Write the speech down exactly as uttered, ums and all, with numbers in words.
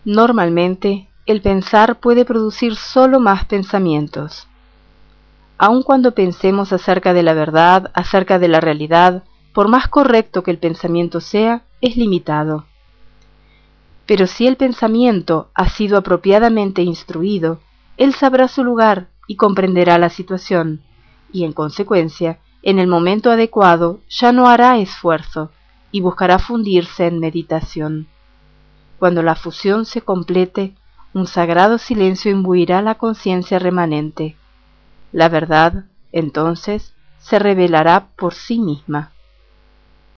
Normalmente, el pensar puede producir solo más pensamientos. Aun cuando pensemos acerca de la verdad, acerca de la realidad, por más correcto que el pensamiento sea, es limitado. Pero si el pensamiento ha sido apropiadamente instruido, él sabrá su lugar y comprenderá la situación, y en consecuencia, en el momento adecuado ya no hará esfuerzo, y buscará fundirse en meditación. Cuando la fusión se complete, un sagrado silencio imbuirá la conciencia remanente. La verdad, entonces, se revelará por sí misma.